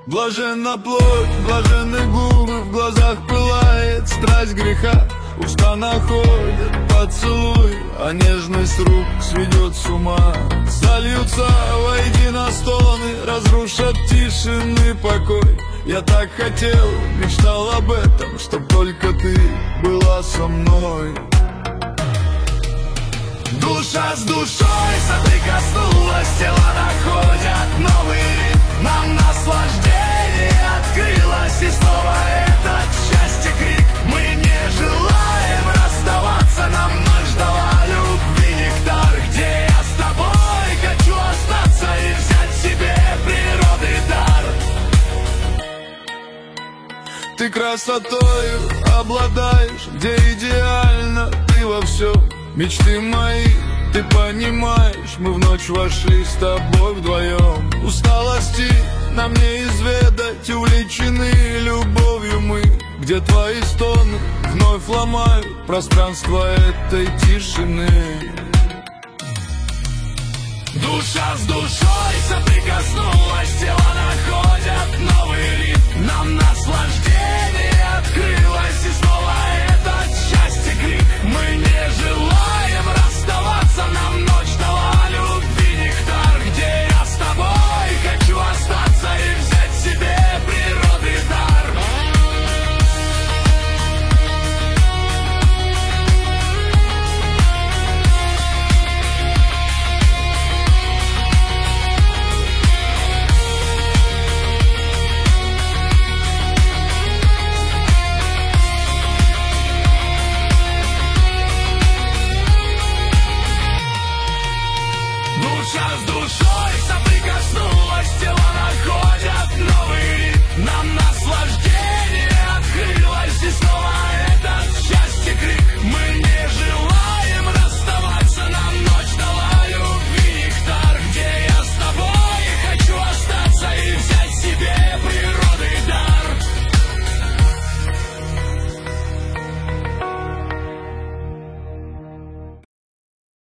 Блаженна плоть, блаженны губы, в глазах пылает страсть греха. Уста находят поцелуй, а нежность рук сведет с ума. Сольются воедино стоны, разрушат тишины покой. Я так хотел, мечтал об этом, чтоб только ты была со мной. Душа с душой соприкоснулась, тела находят новый ритм. Нам наслаждение открылось, и снова этот счастье крик. Мы не желаем расставаться, нам ночь дала любви нектар, где я с тобой хочу остаться и взять себе природы дар. Ты красотою обладаешь, где идеально ты во всем. Мечты мои, ты понимаешь, мы в ночь вошли с тобой вдвоем. Усталости нам не изведать, увлечены любовью мы, где твои стоны вновь ломают пространство этой тишины. Душа с душой соприкоснулась, тела находят новый ритм. Нам